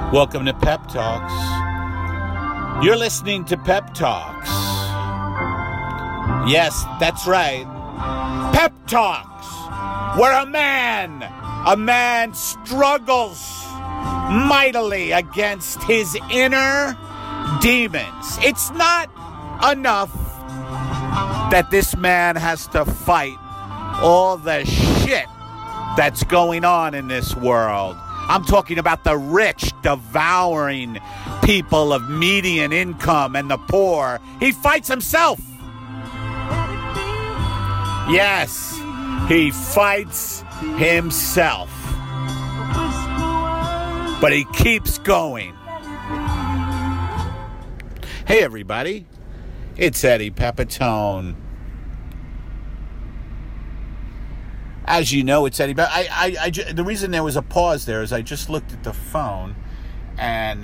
Welcome to Pep Talks. You're listening to Pep Talks. Yes, that's right. Pep Talks, where a man struggles mightily against his inner demons. It's not enough that this man has to fight all the shit that's going on in this world. I'm talking about the rich devouring people of median income and the poor. He fights himself. Yes, he fights himself. But he keeps going. Hey, everybody. It's Eddie Pepitone. As you know, it's Eddie. But the reason there was a pause there is I just looked at the phone, and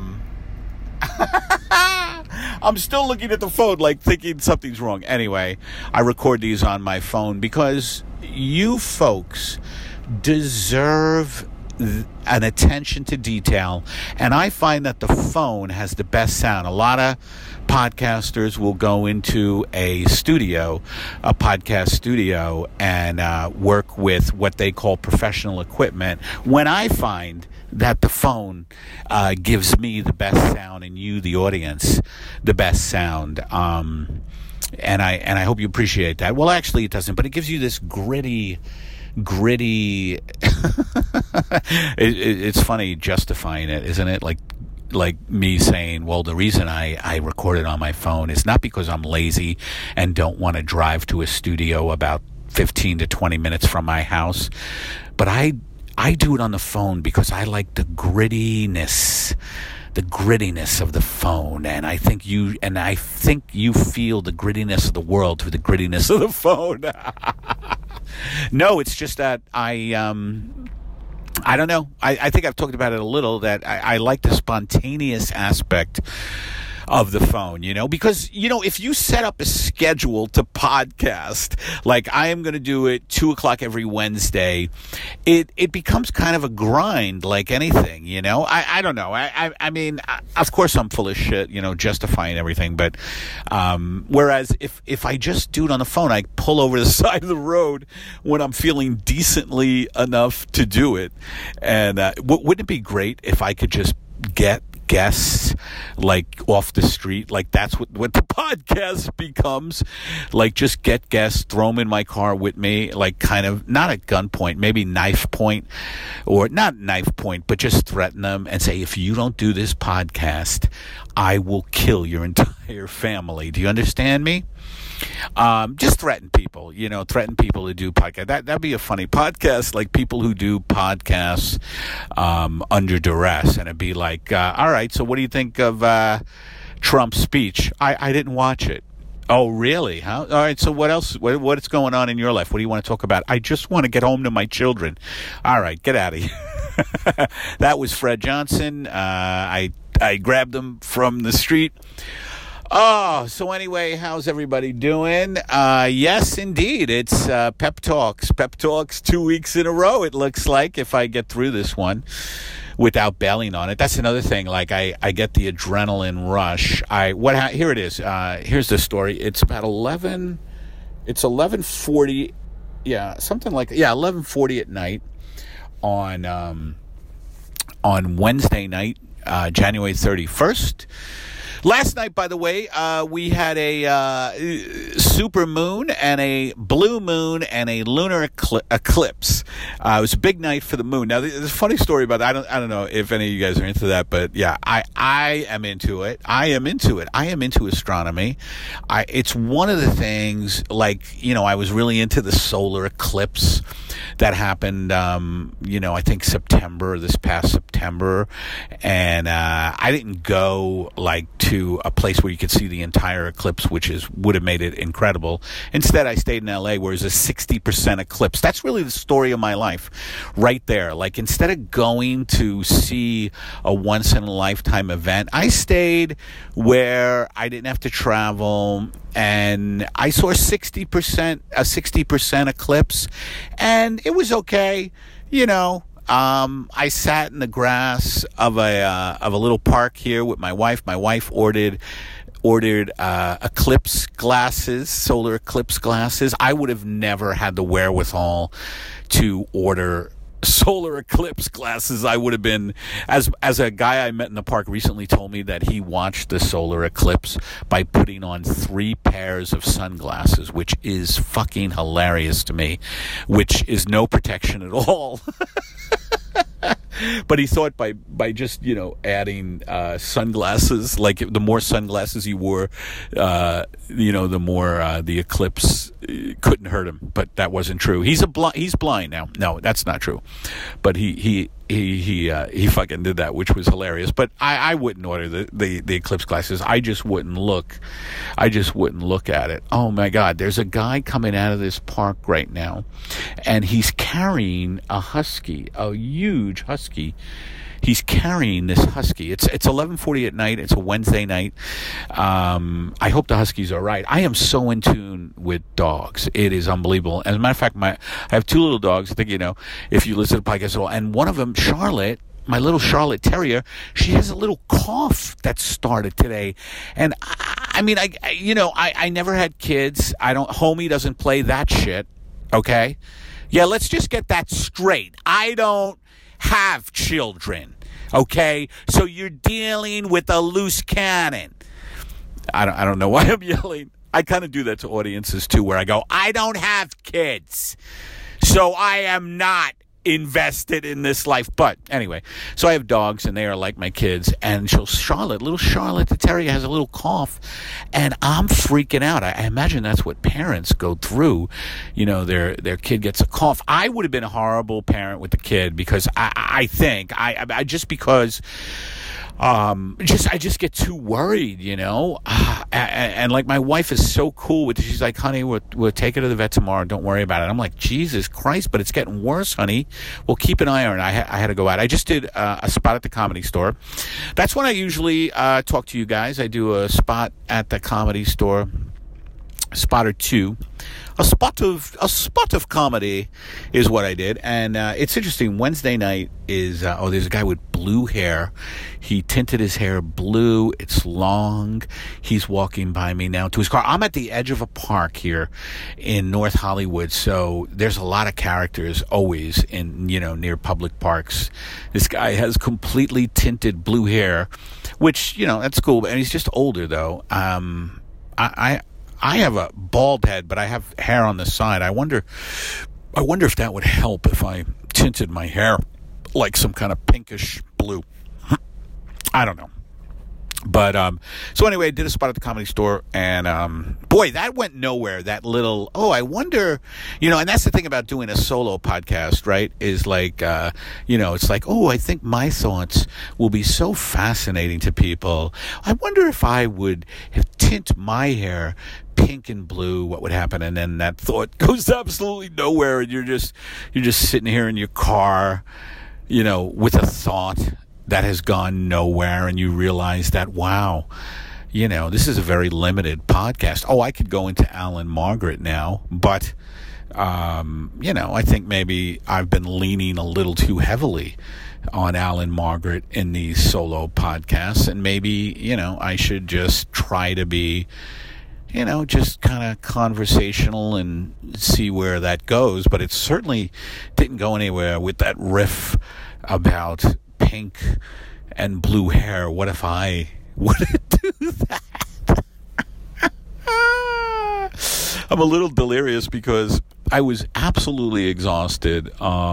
I'm still looking at the phone, like thinking something's wrong. Anyway, I record these on my phone because you folks deserve an attention to detail, and I find that the phone has the best sound. A lot of podcasters will go into a podcast studio, and work with what they call professional equipment, when I find that the phone gives me the best sound and you, the audience, the best sound. And I hope you appreciate that. Well, actually it doesn't, but it gives you this gritty it's funny justifying it, isn't it? Like me saying, well, the reason I record it on my phone is not because I'm lazy and don't want to drive to a studio about 15 to 20 minutes from my house, but I do it on the phone because I like the grittiness of the phone, and I think you feel the grittiness of the world through the grittiness of the phone. No, it's just that I don't know. I think I've talked about it a little, that I like the spontaneous aspect of the phone, because, if you set up a schedule to podcast, like I am going to do it 2:00 every Wednesday, it becomes kind of a grind, like anything, I don't know. I mean, of course I'm full of shit, justifying everything, but, whereas if I just do it on the phone, I pull over the side of the road when I'm feeling decently enough to do it. And, wouldn't it be great if I could just get guests like off the street? Like that's what the podcast becomes, like just get guests, throw them in my car with me, like kind of not at gunpoint, maybe knife point, or not knife point, but just threaten them and say, if you don't do this podcast, I will kill your entire family. Do you understand me? Just threaten people, to do podcasts. That'd be a funny podcast, like people who do podcasts under duress, and it'd be like, all right, so what do you think of Trump's speech? I didn't watch it. Oh, really? Huh? All right, so what else? What's going on in your life? What do you want to talk about? I just want to get home to my children. All right, get out of here. That was Fred Johnson. I grabbed him from the street. Oh, so anyway, how's everybody doing? Yes, indeed, it's Pep Talks. Pep Talks 2 weeks in a row, it looks like, if I get through this one without bailing on it. That's another thing, like I get the adrenaline rush. Here it is. Here's the story. It's about 11:40, something like, 11:40 at night on Wednesday night, January 31st. Last night, by the way, we had a super moon and a blue moon and a lunar eclipse. It was a big night for the moon. Now, there's a funny story about that. I don't know if any of you guys are into that, but yeah, I am into it. I am into astronomy. It's one of the things, like, I was really into the solar eclipse that happened, I think this past September. And I didn't go, like, to a place where you could see the entire eclipse, which would have made it incredible. Instead, I stayed in LA, where it was a 60% eclipse. That's really the story of my life right there. Like, instead of going to see a once-in-a-lifetime event, I stayed where I didn't have to travel, and I saw a 60% eclipse, and it was okay. I sat in the grass of a little park here with my wife. My wife ordered eclipse glasses, solar eclipse glasses. I would have never had the wherewithal to order solar eclipse glasses. I would have been, as a guy I met in the park recently told me that he watched the solar eclipse by putting on 3 pairs of sunglasses, which is fucking hilarious to me, which is no protection at all. But he thought by just, adding sunglasses, like the more sunglasses you wore, the more the eclipse couldn't hurt him. But that wasn't true. He's blind now. No, that's not true. But he fucking did that, which was hilarious. But I wouldn't order the eclipse glasses. I just wouldn't look at it. Oh my God, there's a guy coming out of this park right now, and he's carrying a husky, a huge husky. He's carrying this husky. It's 11:40 at night. It's a Wednesday night. I hope the husky's all right. I am so in tune with dogs. It is unbelievable. As a matter of fact, I have 2 little dogs. I think if you listen to the podcast at all. And one of them, Charlotte, my little Charlotte Terrier, she has a little cough that started today. And I never had kids. Homie doesn't play that shit. Okay? Yeah, let's just get that straight. I don't have children, okay? So you're dealing with a loose cannon. I don't know why I'm yelling. I kind of do that to audiences too, where I go, I don't have kids, so I am not invested in this life. But anyway, so I have dogs, and they are like my kids. And little Charlotte the Terrier has a little cough, and I'm freaking out. I imagine that's what parents go through. Their kid gets a cough. I would have been a horrible parent with the kid, because I think I just get too worried, and like my wife is so cool with it. She's like, honey, we'll take her to the vet tomorrow. Don't worry about it. I'm like, Jesus Christ, but it's getting worse, honey. We'll keep an eye on it. I had to go out. I just did a spot at the Comedy Store. That's when I usually talk to you guys. I do a spot at the Comedy Store, spot or 2. A spot of comedy is what I did. And it's interesting. Wednesday night is, there's a guy with blue hair. He tinted his hair blue. It's long. He's walking by me now to his car. I'm at the edge of a park here in North Hollywood. So there's a lot of characters always in, near public parks. This guy has completely tinted blue hair, which, that's cool. And he's just older though. I have a bald head, but I have hair on the side. I wonder if that would help if I tinted my hair like some kind of pinkish blue. I don't know. But, so anyway, I did a spot at the Comedy Store, and, boy, that went nowhere. That little, I wonder, and that's the thing about doing a solo podcast, right? Is like, it's like, I think my thoughts will be so fascinating to people. I wonder if I would tint my hair pink and blue, what would happen? And then that thought goes absolutely nowhere, and you're just sitting here in your car, with a thought that has gone nowhere, and you realize that, wow, this is a very limited podcast. I could go into Alan Margaret now, but, I think maybe I've been leaning a little too heavily on Alan Margaret in these solo podcasts, and maybe, I should just try to be, just kind of conversational and see where that goes. But it certainly didn't go anywhere with that riff about pink and blue hair. What if I would do that? I'm a little delirious because I was absolutely exhausted.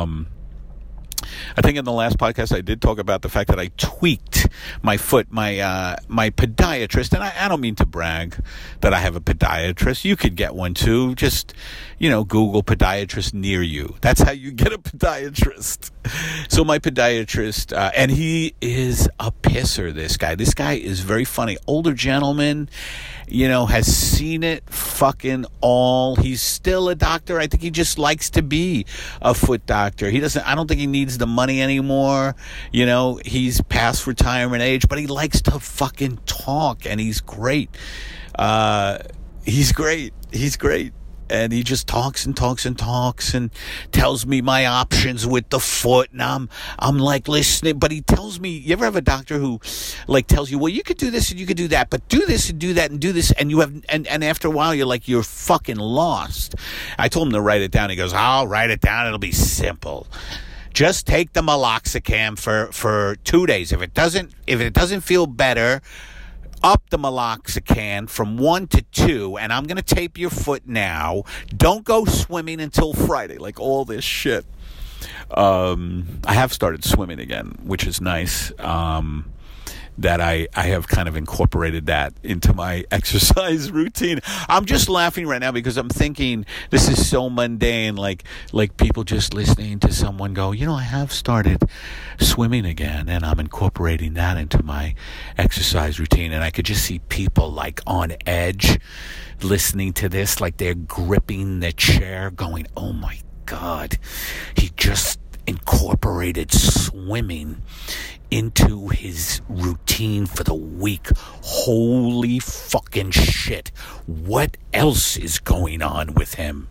I think in the last podcast I did talk about the fact that I tweaked my foot. My podiatrist, and I don't mean to brag that I have a podiatrist. You could get one too. Just, Google podiatrist near you. That's how you get a podiatrist. So my podiatrist, and he is a pisser, this guy. This guy is very funny. Older gentleman, has seen it fucking all. He's still a doctor. I think he just likes to be a foot doctor. I don't think he needs the money anymore. He's past retirement age, but he likes to fucking talk, and he's great. He's great. And he just talks and talks and talks and tells me my options with the foot. And I'm like listening, but he tells me, you ever have a doctor who like tells you, well, you could do this and you could do that, but do this and do that and do this. And you have, and after a while, you're like, you're fucking lost. I told him to write it down. He goes, I'll write it down. It'll be simple. Just take the meloxicam for 2 days. If it doesn't feel better, up the meloxicam from 1 to 2, and I'm going to tape your foot now. Don't go swimming until Friday. Like all this shit. I have started swimming again, which is nice. That I have kind of incorporated that into my exercise routine. I'm just laughing right now because I'm thinking this is so mundane, like people just listening to someone go, I have started swimming again, and I'm incorporating that into my exercise routine. And I could just see people like on edge listening to this, like they're gripping the chair going, oh my God, he just incorporated swimming into his routine for the week. Holy fucking shit. What else is going on with him?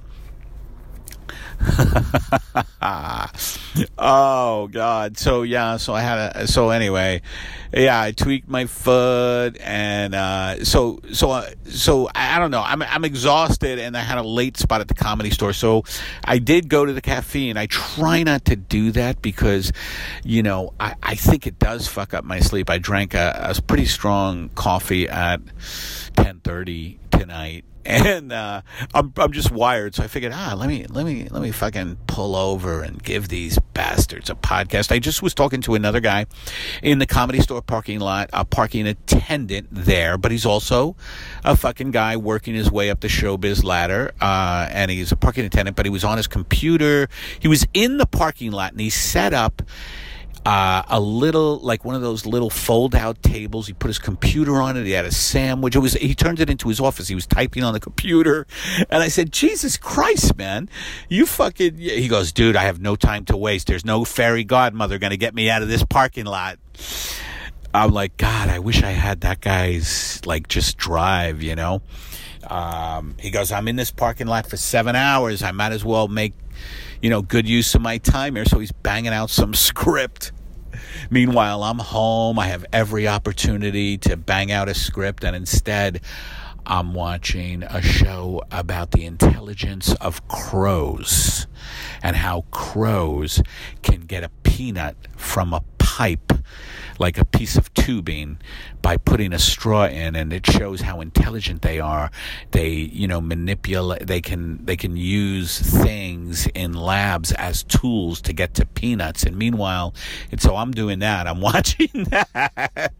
Oh God. So anyway, I tweaked my foot, and so I don't know. I'm exhausted, and I had a late spot at the Comedy Store, so I did go to the caffeine. I try not to do that because I think it does fuck up my sleep. I drank a pretty strong coffee at 10:30 tonight. And I'm just wired, so I figured, let me fucking pull over and give these bastards a podcast. I just was talking to another guy in the Comedy Store parking lot, a parking attendant there, but he's also a fucking guy working his way up the showbiz ladder, and he's a parking attendant, but he was on his computer. He was in the parking lot, and he set up a little, like one of those little fold-out tables. He put his computer on it. He had a sandwich. He turned it into his office. He was typing on the computer. And I said, Jesus Christ, man. You fucking... He goes, dude, I have no time to waste. There's no fairy godmother going to get me out of this parking lot. I'm like, God, I wish I had that guy's, just drive, He goes, I'm in this parking lot for 7 hours. I might as well make good use of my time here. So he's banging out some script. Meanwhile, I'm home. I have every opportunity to bang out a script, and instead I'm watching a show about the intelligence of crows and how crows can get a peanut from a pipe, like a piece of tubing, by putting a straw in, and it shows how intelligent they are. They, manipulate. They can use things in labs as tools to get to peanuts. And meanwhile, so I'm doing that. I'm watching that,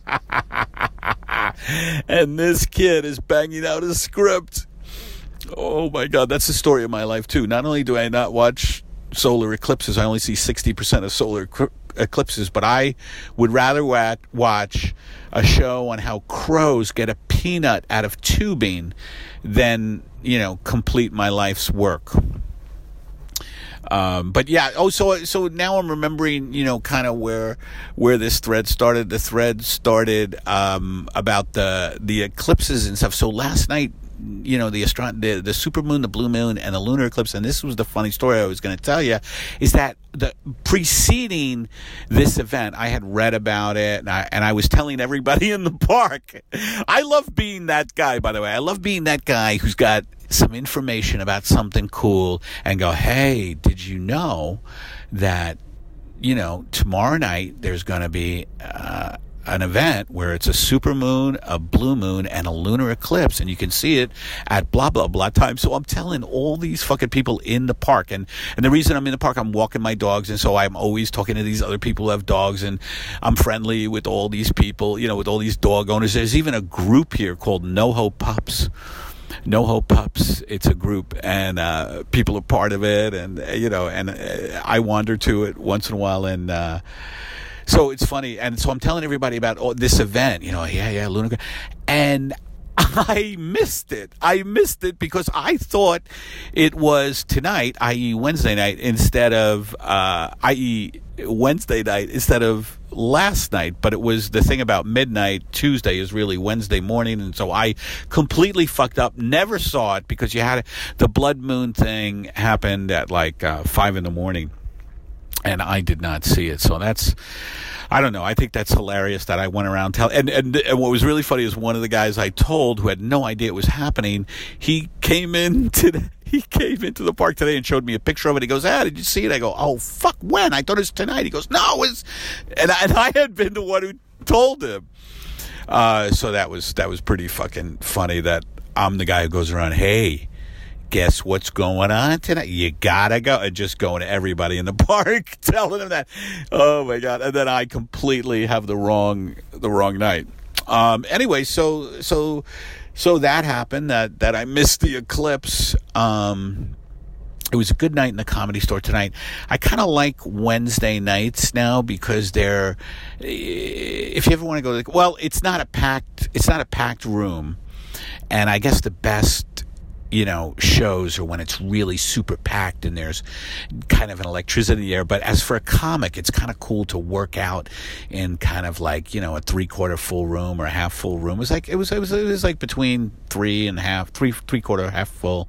and this kid is banging out a script. Oh my God, that's the story of my life too. Not only do I not watch solar eclipses, I only see 60% of solar eclipses, but I would rather watch a show on how crows get a peanut out of tubing than, complete my life's work. But yeah, so now I'm remembering, kind of where this thread started. The thread started about the eclipses and stuff. So last night, the supermoon, the blue moon, and the lunar eclipse, and this was the funny story I was going to tell you, is that the preceding this event, I had read about it, and I was telling everybody in the park. I love being that guy, by the way. I love being that guy who's got some information about something cool and go, hey, did you know that, tomorrow night there's going to be an event where it's a supermoon, a blue moon, and a lunar eclipse, and you can see it at blah, blah, blah time. So I'm telling all these fucking people in the park, and the reason I'm in the park, I'm walking my dogs, and so I'm always talking to these other people who have dogs, and I'm friendly with all these people, with all these dog owners. There's even a group here called NoHo Pups. NoHo Pups, it's a group, and people are part of it, and I wander to it once in a while, and so it's funny, and so I'm telling everybody about this event, Lunar, and I missed it. I missed it because I thought it was tonight, i.e. Wednesday night, instead of, i.e. Wednesday night instead of last night, but it was the thing about midnight Tuesday is really Wednesday morning, and so I completely fucked up. Never saw it because the blood moon thing happened at like 5 a.m, and I did not see it. So I don't know. I think that's hilarious that I went around telling. And what was really funny is one of the guys I told, who had no idea it was happening, he came into the park today and showed me a picture of it. He goes, did you see it? I go, oh, fuck, when? I thought it was tonight. He goes, no, it's... And I had been the one who told him. So that was pretty fucking funny that I'm the guy who goes around, hey, guess what's going on tonight? You gotta go. And just going to everybody in the park, telling them that. Oh, my God. And then I completely have the wrong night. Anyway, so that happened, that I missed the eclipse. It was a good night in the Comedy Store tonight. I kind of like Wednesday nights now because they're, if you ever want to go, it's not a packed room. And I guess the best, shows are when it's really super packed and there's kind of an electricity there. But as for a comic, it's kind of cool to work out in kind of like, a 3/4 full room or a half full room. It was like between 3/4 half full,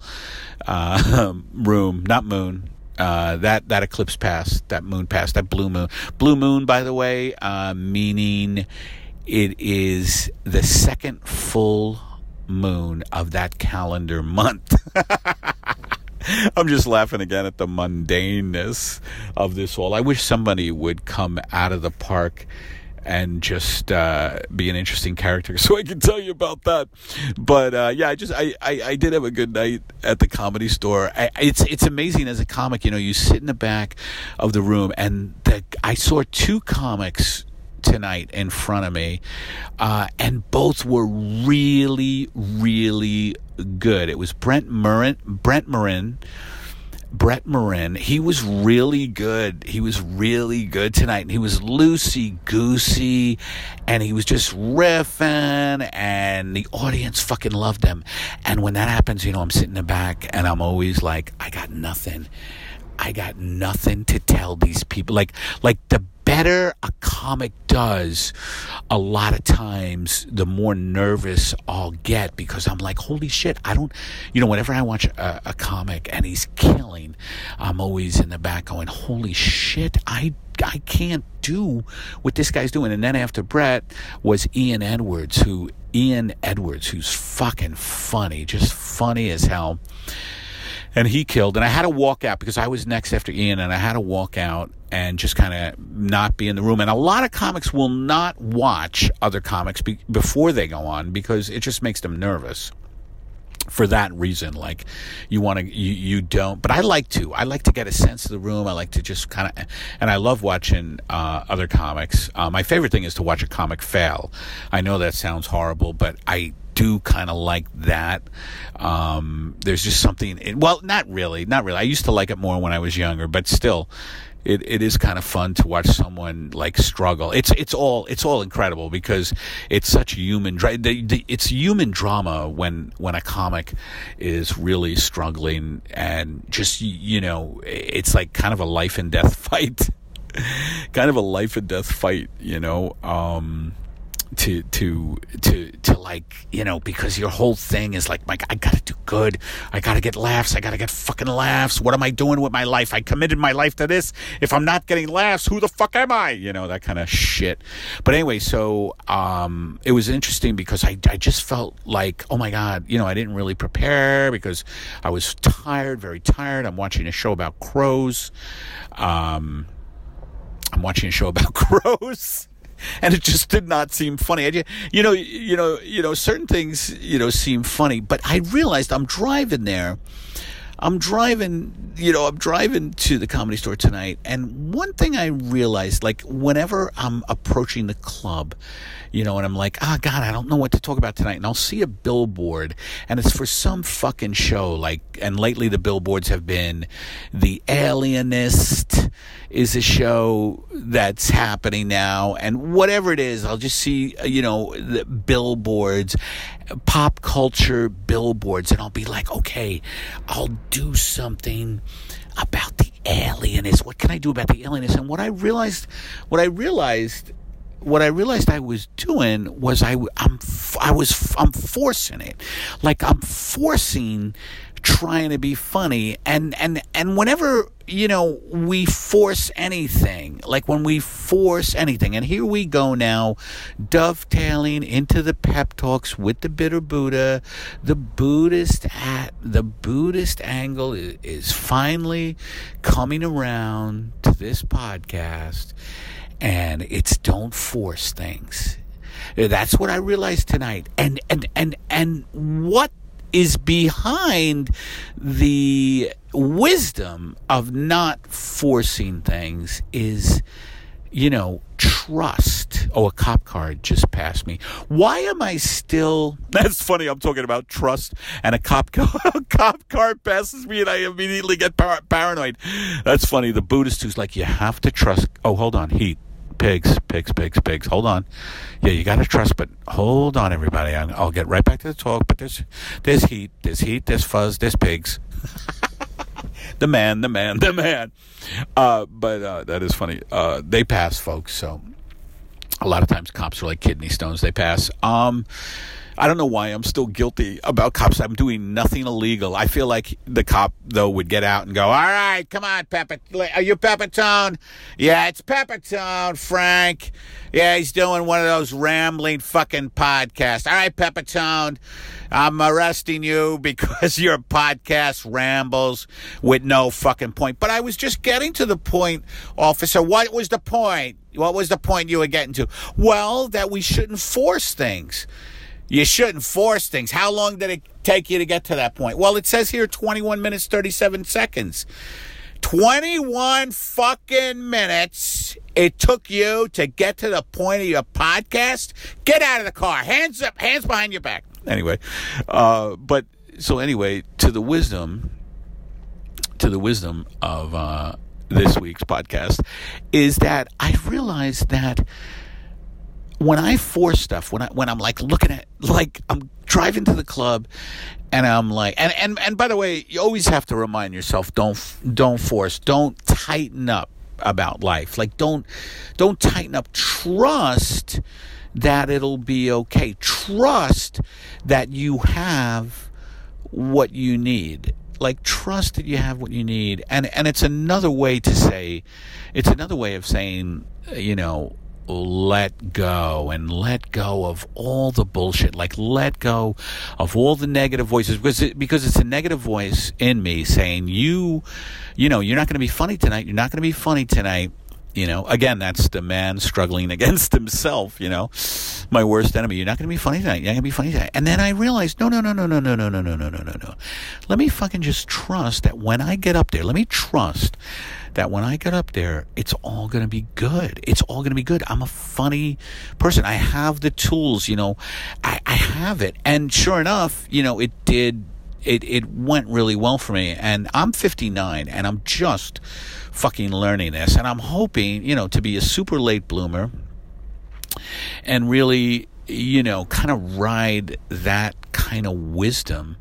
room, not moon. That eclipse passed, that moon passed, that blue moon, by the way, meaning it is the second full moon of that calendar month. I'm just laughing again at the mundaneness of this all. I wish somebody would come out of the park and just be an interesting character so I can tell you about that. But I did have a good night at the Comedy Store. It's amazing as a comic, you sit in the back of the room, and I saw two comics tonight in front of me, and both were really, really good. It was Brett Morin. He was really good. He was really good tonight, and he was loosey-goosey, and he was just riffing, and the audience fucking loved him. And when that happens, I'm sitting in the back, and I'm always like, I got nothing to tell these people. Like the better a comic does, a lot of times the more nervous I'll get, because I'm like, holy shit, whenever I watch a comic and he's killing, I'm always in the back going, holy shit, I can't do what this guy's doing. And then after Brett was Ian Edwards, who's fucking funny, just funny as hell. And he killed. And I had to walk out because I was next after Ian, and I had to walk out and just kind of not be in the room. And a lot of comics will not watch other comics before they go on because it just makes them nervous. For that reason, like you don't, but I like to get a sense of the room. I like to just kind of, and I love watching other comics. My favorite thing is to watch a comic fail. I know that sounds horrible, but I do kind of like that. There's just something, not really. I used to like it more when I was younger, but still, it is kind of fun to watch someone like struggle. It's all incredible because it's such human. It's human drama when a comic is really struggling, and just it's like kind of a life and death fight. To like, because your whole thing is like, Mike, I gotta do good. I gotta get laughs. I gotta get fucking laughs. What am I doing with my life? I committed my life to this. If I'm not getting laughs, who the fuck am I? That kind of shit. But anyway, so, it was interesting because I just felt like, oh my God, I didn't really prepare because I was tired, very tired. I'm watching a show about crows. And it just did not seem funny. Certain things, seem funny. But I realized I'm driving there. I'm driving to the Comedy Store tonight. And one thing I realized, like, whenever I'm approaching the club, and I'm like, God, I don't know what to talk about tonight. And I'll see a billboard, and it's for some fucking show. And lately the billboards have been The Alienist is a show that's happening now. And whatever it is, I'll just see, the billboards, pop culture billboards, and I'll be like, okay, I'll do something about The alienness? What can I do about the alienness? And what I realized I was doing was I'm forcing it. Like I'm forcing trying to be funny, and whenever we force anything, like when we force anything, and here we go now, dovetailing into the pep talks with the Bitter Buddha. The Buddhist angle is finally coming around to this podcast, and it's don't force things. That's what I realized tonight, and what is behind the wisdom of not forcing things is, trust. Oh, a cop car just passed me. Why am I still... That's funny, I'm talking about trust, and a cop car passes me, and I immediately get paranoid. That's funny. The Buddhist who's like, you have to trust... Oh, hold on. Heat. Pigs. Hold on. Yeah, you got to trust, but hold on, everybody. I'll get right back to the talk, but there's heat, there's fuzz, there's pigs. The man. But that is funny. They pass, folks, so a lot of times cops are like kidney stones. They pass. I don't know why I'm still guilty about cops. I'm doing nothing illegal. I feel like the cop, though, would get out and go, all right, come on, are you Peppertone? Yeah, it's Peppertone, Frank. Yeah, he's doing one of those rambling fucking podcasts. All right, Peppertone, I'm arresting you because your podcast rambles with no fucking point. But I was just getting to the point, officer. What was the point? What was the point you were getting to? Well, that we shouldn't force things. You shouldn't force things. How long did it take you to get to that point? Well, it says here 21 minutes, 37 seconds. 21 fucking minutes it took you to get to the point of your podcast? Get out of the car. Hands up. Hands behind your back. Anyway, to the wisdom of this week's podcast is that I realized that when I force stuff, when I'm like looking at, like I'm driving to the club and I'm like, and by the way, you always have to remind yourself, don't force, don't tighten up about life. Like don't tighten up. Trust that it'll be okay. Trust that you have what you need. Like trust that you have what you need. And it's another way of saying, let go of all the bullshit. Like let go of all the negative voices, because it's a negative voice in me saying you're not going to be funny tonight. You're not going to be funny tonight. Again, that's the man struggling against himself. My worst enemy. You're not going to be funny tonight. You're not going to be funny tonight. And then I realized, no. Let me fucking just trust that when I get up there. Let me trust that when I get up there, it's all going to be good. It's all going to be good. I'm a funny person. I have the tools, I have it. And sure enough, it did. It went really well for me. And I'm 59 and I'm just fucking learning this. And I'm hoping, to be a super late bloomer and really, kind of ride that kind of wisdom,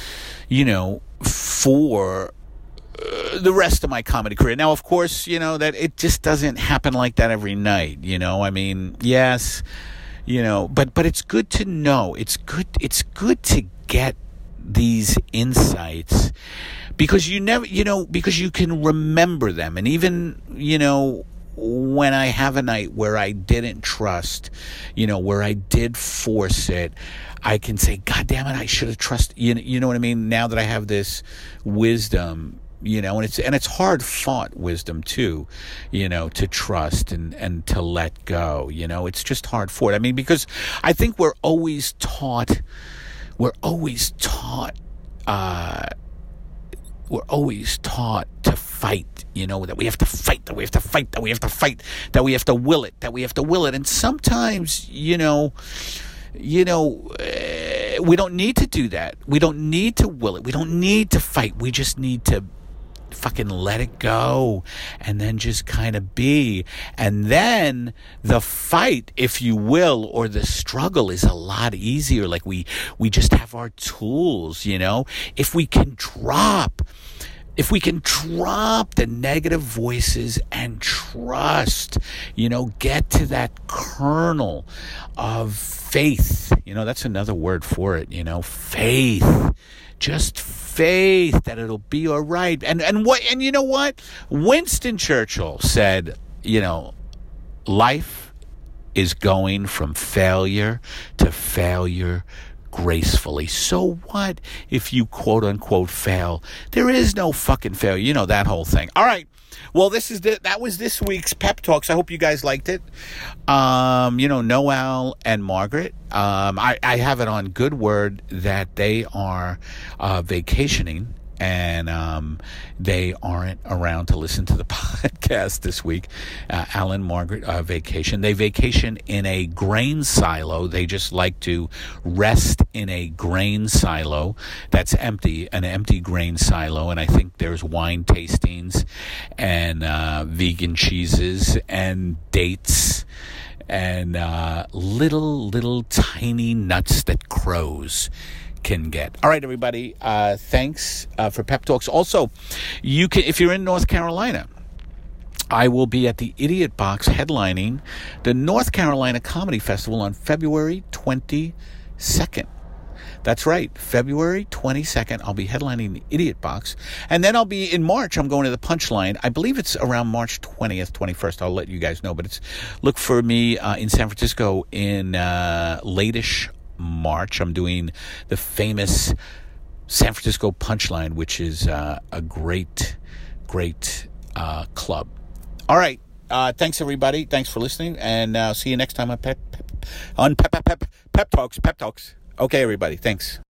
for the rest of my comedy career. Now, of course, that it just doesn't happen like that every night. I mean, yes, but it's good to know. It's good to get these insights because because you can remember them. And even, when I have a night where I didn't trust, where I did force it, I can say, God damn it, I should have trusted. You know what I mean? Now that I have this wisdom, and it's hard fought wisdom too, to trust and to let go. It's just hard fought. I mean, because I think we're always taught to fight, that we have to fight, that we have to fight, that we have to fight, that we have to will it, And sometimes, we don't need to do that. We don't need to will it. We don't need to fight. We just need to fucking let it go and then just kind of be. And then the fight, if you will, or the struggle is a lot easier. Like we just have our tools, If we can drop if we can drop the negative voices and trust, get to that kernel of faith, that's another word for it, faith, just faith that it'll be all right. And you know what? Winston Churchill said, life is going from failure to failure gracefully. So what if you quote unquote fail? There is no fucking failure. That whole thing. All right. Well, that was this week's Pep Talks. I hope you guys liked it. Noel and Margaret, I have it on good word that they are vacationing, and they aren't around to listen to the podcast this week. Alan, Margaret, vacation. They vacation in a grain silo. They just like to rest in a grain silo that's empty, an empty grain silo. And I think there's wine tastings and vegan cheeses and dates and little tiny nuts that crows can get. All right, everybody. Thanks for Pep Talks. Also, you can, if you're in North Carolina, I will be at the Idiot Box headlining the North Carolina Comedy Festival on February 22nd. That's right, February 22nd. I'll be headlining the Idiot Box. And then I'll be in March. I'm going to the Punchline. I believe it's around March 20th, 21st. I'll let you guys know. But look for me in San Francisco in late-ish March. I'm doing the famous San Francisco Punchline, which is a great club. All right. Thanks, everybody. Thanks for listening. And see you next time on Pep Talks. Okay, everybody. Thanks.